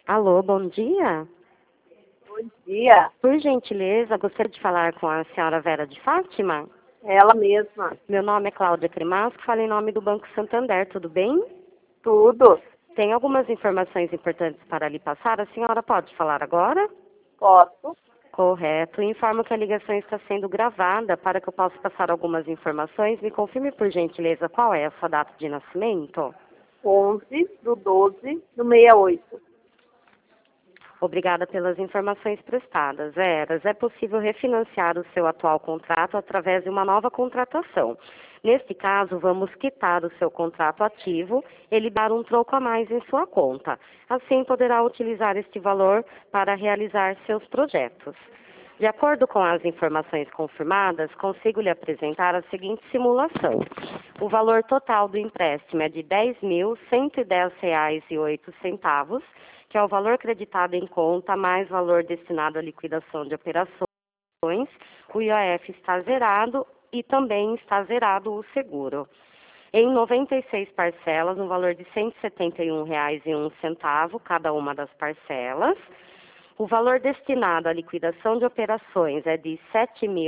Alô, bom dia. Bom dia, Por gentileza, gostaria de falar com a senhora Vera de Fátima. ela mesma. Meu nome é Cláudia Cremasco, falo em nome do Banco Santander, tudo bem? Tudo. Tem algumas informações importantes para lhe passar, a senhora pode falar agora? Posso? Correto. Informo que a ligação está sendo gravada. Para que eu possa passar algumas informações, me confirme por gentileza qual é a sua data de nascimento. 11/12/68. Obrigada pelas informações prestadas. Veras, é possível refinanciar o seu atual contrato através de uma nova contratação. Neste caso, vamos quitar o seu contrato ativo e lhe dar um troco a mais em sua conta. Assim, poderá utilizar este valor para realizar seus projetos. De acordo com as informações confirmadas, consigo lhe apresentar a seguinte simulação. O valor total do empréstimo é de R$ 10.110,08, que é o valor creditado em conta mais valor destinado à liquidação de operações. O IOF está zerado e também está zerado o seguro. Em 96 parcelas, no valor de R$ 171,01 cada uma das parcelas. O valor destinado à liquidação de operações é de R$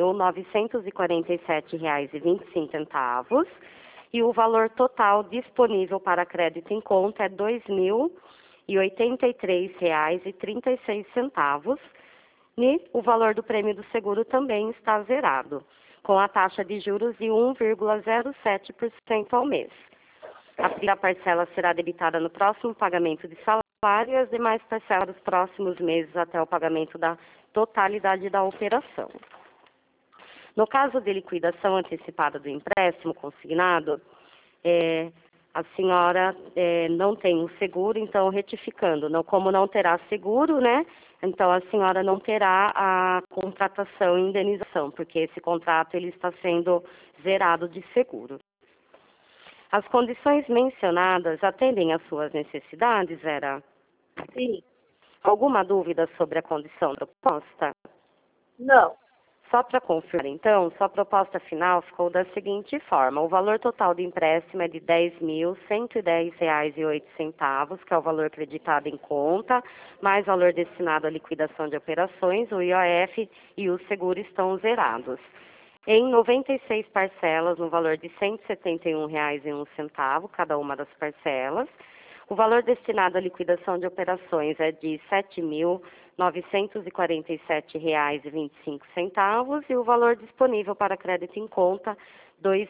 7.947,25 e o valor total disponível para crédito em conta é R$ 2.083,36. E o valor do prêmio do seguro também está zerado, com a taxa de juros de 1,07% ao mês. A primeira parcela será debitada no próximo pagamento de salário e as demais parcelas dos próximos meses até o pagamento da totalidade da operação. No caso de liquidação antecipada do empréstimo consignado, a senhora não tem o seguro, então retificando, como não terá seguro, né? Então a senhora não terá a contratação e indenização, porque esse contrato ele está sendo zerado de seguro. As condições mencionadas atendem às suas necessidades, Vera? Sim. Alguma dúvida sobre a condição da proposta? Não. Só para confirmar, então, sua proposta final ficou da seguinte forma. O valor total do empréstimo é de R$ 10.110,08, que é o valor creditado em conta, mais valor destinado à liquidação de operações, o IOF e o seguro estão zerados. Em 96 parcelas, no valor de R$ 171,01 cada uma das parcelas. O valor destinado à liquidação de operações é de R$ 7.947,25 e o valor disponível para crédito em conta, R$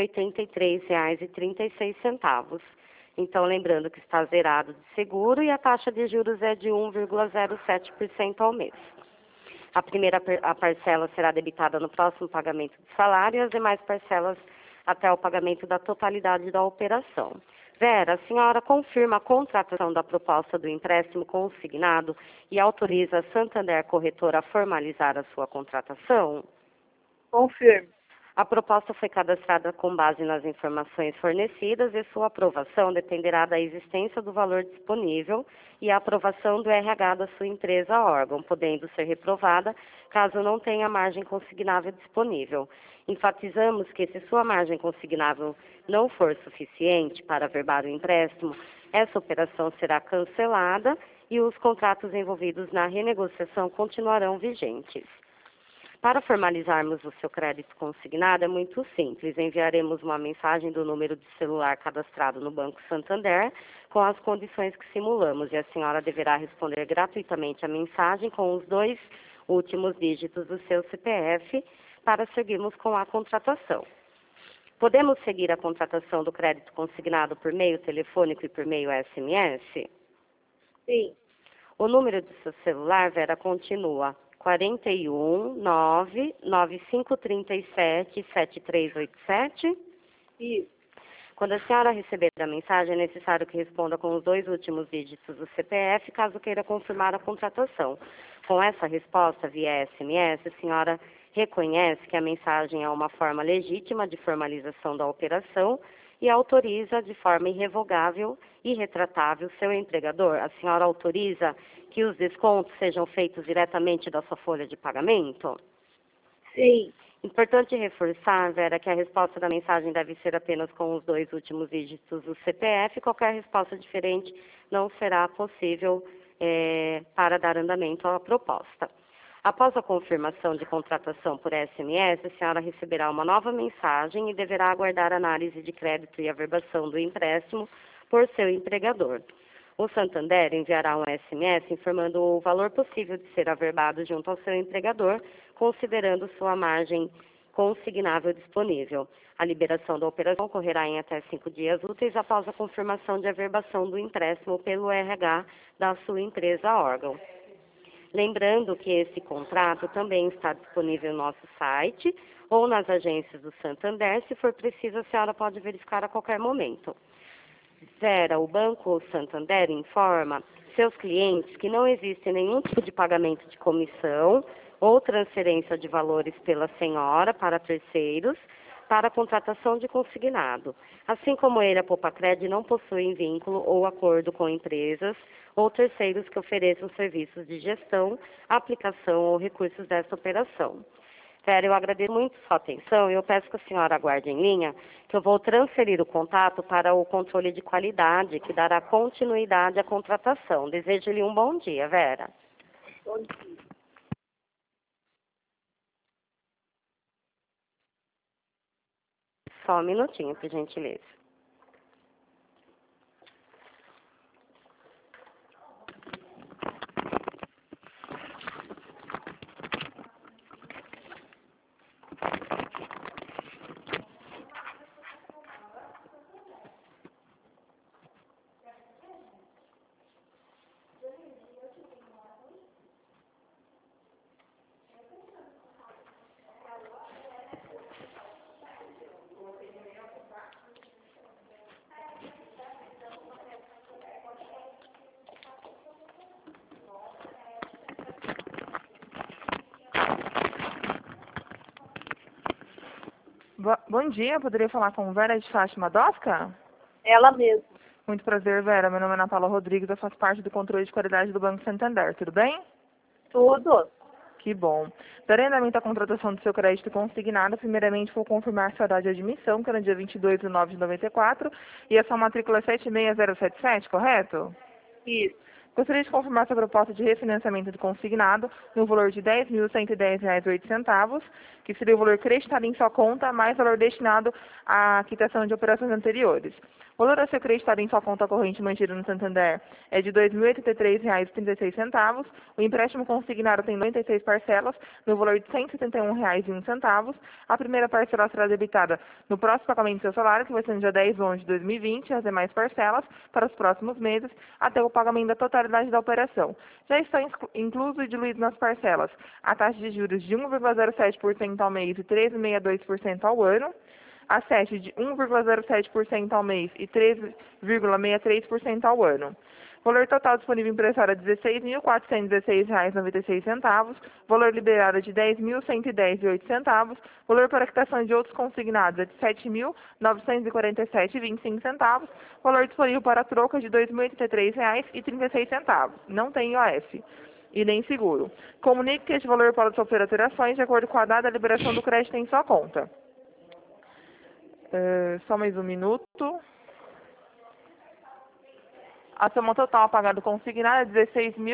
2.083,36. Então, lembrando que está zerado de seguro e a taxa de juros é de 1,07% ao mês. A primeira parcela será debitada no próximo pagamento de salário e as demais parcelas até o pagamento da totalidade da operação. Vera, a senhora confirma a contratação da proposta do empréstimo consignado e autoriza a Santander Corretora a formalizar a sua contratação? Confirmo. A proposta foi cadastrada com base nas informações fornecidas e sua aprovação dependerá da existência do valor disponível e a aprovação do RH da sua empresa órgão, podendo ser reprovada caso não tenha margem consignável disponível. Enfatizamos que se sua margem consignável não for suficiente para averbar o empréstimo, essa operação será cancelada e os contratos envolvidos na renegociação continuarão vigentes. Para formalizarmos o seu crédito consignado é muito simples. Enviaremos uma mensagem do número de celular cadastrado no Banco Santander com as condições que simulamos e a senhora deverá responder gratuitamente a mensagem com os 2 últimos dígitos do seu CPF para seguirmos com a contratação. Podemos seguir a contratação do crédito consignado por meio telefônico e por meio SMS? Sim. O número do seu celular, Vera, continua 41-99537-7387. Isso. Quando a senhora receber a mensagem, é necessário que responda com os 2 últimos dígitos do CPF, caso queira confirmar a contratação. Com essa resposta via SMS, a senhora reconhece que a mensagem é uma forma legítima de formalização da operação e autoriza de forma irrevogável e retratável seu empregador. A senhora autoriza que os descontos sejam feitos diretamente da sua folha de pagamento? Sim. Importante reforçar, Vera, que a resposta da mensagem deve ser apenas com os 2 últimos dígitos do CPF. Qualquer resposta diferente não será possível para dar andamento à proposta. Após a confirmação de contratação por SMS, a senhora receberá uma nova mensagem e deverá aguardar a análise de crédito e averbação do empréstimo por seu empregador. O Santander enviará um SMS informando o valor possível de ser averbado junto ao seu empregador, considerando sua margem consignável disponível. A liberação da operação ocorrerá em até 5 dias úteis após a confirmação de averbação do empréstimo pelo RH da sua empresa órgão. Lembrando que esse contrato também está disponível no nosso site ou nas agências do Santander. Se for preciso, a senhora pode verificar a qualquer momento. Vera, o Banco Santander informa seus clientes que não existe nenhum tipo de pagamento de comissão ou transferência de valores pela senhora para terceiros para a contratação de consignado. Assim como ele, a Popacred não possui vínculo ou acordo com empresas ou terceiros que ofereçam serviços de gestão, aplicação ou recursos dessa operação. Vera, eu agradeço muito sua atenção e eu peço que a senhora aguarde em linha, que eu vou transferir o contato para o controle de qualidade, que dará continuidade à contratação. Desejo-lhe um bom dia, Vera. Bom dia. Só um minutinho, por gentileza. Bom dia, poderia falar com Vera de Fátima Dosca? Ela mesma. Muito prazer, Vera. Meu nome é Ana Paula Rodrigues, eu faço parte do controle de qualidade do Banco Santander. Tudo bem? Tudo. Que bom. Darei andamento à contratação do seu crédito consignado. Primeiramente, vou confirmar a sua data de admissão, que é no dia 22/9/94, e a sua matrícula é 76077, correto? Isso. Gostaria de confirmar sua proposta de refinanciamento do consignado no valor de R$ 10.110,08, que seria o valor creditado em sua conta, mais valor destinado à quitação de operações anteriores. O valor a ser creditado em sua conta corrente mantida no Santander é de R$ 2.083,36. O empréstimo consignado tem 96 parcelas, no valor de R$ 171,01. A primeira parcela será debitada no próximo pagamento do seu salário, que vai ser no dia 10/11/2020, e as demais parcelas para os próximos meses, até o pagamento da totalidade da operação. Já está incluso e diluído nas parcelas a taxa de juros de 1,07% ao mês e 13,62% ao ano, a SET de 1,07% ao mês e 13,63% ao ano. Valor total disponível emprestado é R$ 16.416,96, valor liberado é de R$ 10.110,08, valor para quitação de outros consignados é de R$ 7.947,25, valor disponível para troca de R$ 2.083,36. Não tem IOF e nem seguro. Comunique que este valor pode sofrer alterações de acordo com a data da liberação do crédito em sua conta. Só mais um minuto. A soma total a pagar do consignado é R$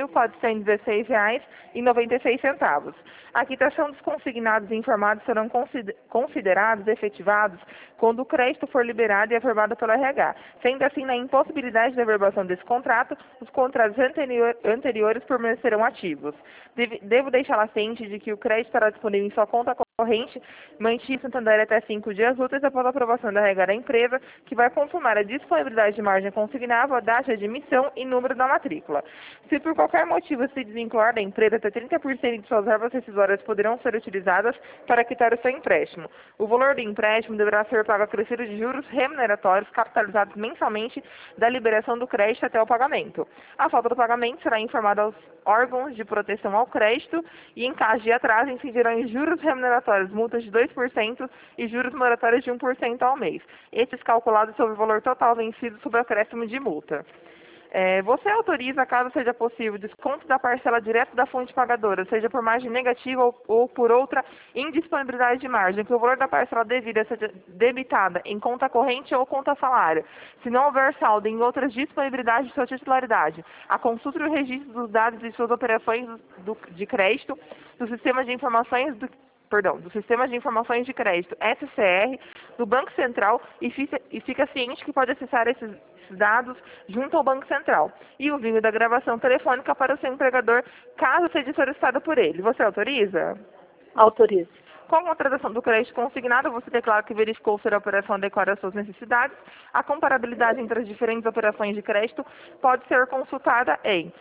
16.416,96. A quitação dos consignados informados serão considerados efetivados quando o crédito for liberado e averbado pelo RH. Sendo assim, na impossibilidade de averbação desse contrato, os contratos anteriores permanecerão ativos. Devo deixá-la ciente de que o crédito estará disponível em sua conta corrente, mantida em Santander até 5 dias úteis após a aprovação da RH da empresa, que vai confirmar a disponibilidade de margem consignável, a data de emissão e número da matrícula. Se por qualquer motivo se desvincular da empresa, até 30% de suas verbas rescisórias poderão ser utilizadas para quitar o seu empréstimo. O valor do empréstimo deverá ser pago acrescido de juros remuneratórios capitalizados mensalmente da liberação do crédito até o pagamento. A falta do pagamento será informada aos órgãos de proteção ao crédito e, em caso de atraso, incidirão em juros remuneratórios, multas de 2% e juros moratórios de 1% ao mês. Estes calculados sobre o valor total vencido sob acréscimo de multa. Você autoriza, caso seja possível, desconto da parcela direto da fonte pagadora, seja por margem negativa ou por outra indisponibilidade de margem, que o valor da parcela devida seja debitada em conta corrente ou conta salário, se não houver saldo em outras disponibilidades de sua titularidade, a consulta e o registro dos dados de suas operações de crédito do Sistema de Informações do Sistema de Informações de Crédito, SCR, do Banco Central e fica ciente que pode acessar esses dados junto ao Banco Central. E o envio da gravação telefônica para o seu empregador, caso seja solicitado por ele. Você autoriza? Autorizo. Com a contratação do crédito consignado, você declara que verificou se a operação adequada às suas necessidades. A comparabilidade entre as diferentes operações de crédito pode ser consultada em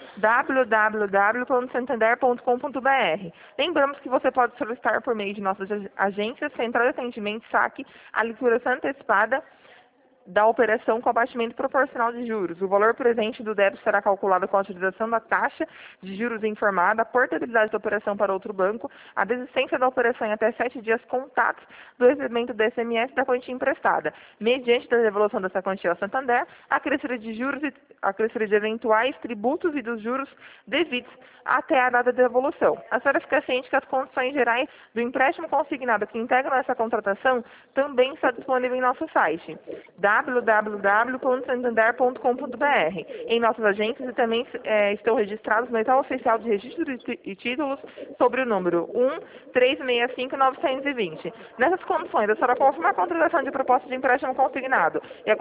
www.santander.com.br. Lembramos que você pode solicitar por meio de nossas agências, Central de Atendimento, SAC, a leitura antecipada da operação com abatimento proporcional de juros. O valor presente do débito será calculado com a utilização da taxa de juros informada, a portabilidade da operação para outro banco, a desistência da operação em até 7 dias contados do recebimento do SMS da quantia emprestada. Mediante a devolução dessa quantia ao Santander, a crescida de juros e a crescida de eventuais tributos e dos juros devidos até a data de devolução. A senhora fica ciente que as condições gerais do empréstimo consignado que integram essa contratação também está disponível em nosso site www.santander.com.br. Em nossas agências e também estão registrados no edital oficial de registro e títulos sobre o número 1365920. Nessas condições, a senhora confirma a contratação de proposta de empréstimo consignado e a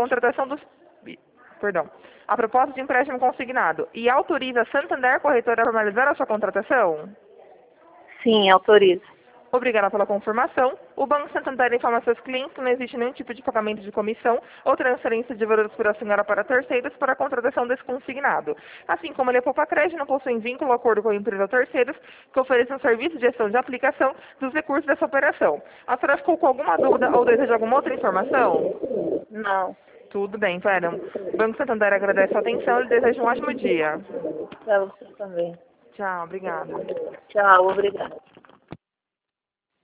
proposta de empréstimo consignado e autoriza a Santander Corretora a formalizar a sua contratação? Sim, autorizo. Obrigada pela confirmação. O Banco Santander informa a seus clientes que não existe nenhum tipo de pagamento de comissão ou transferência de valores por a senhora para terceiros para a contratação desse consignado. Assim como ele é Poupa Crédito, não possui vínculo ou acordo com a empresa ou terceiros que ofereçam serviço de gestão de aplicação dos recursos dessa operação. A senhora ficou com alguma dúvida ou deseja alguma outra informação? Não. Tudo bem, Vera. O Banco Santander agradece a atenção e deseja um ótimo dia. Para você também. Tchau, obrigada. Tchau, obrigada.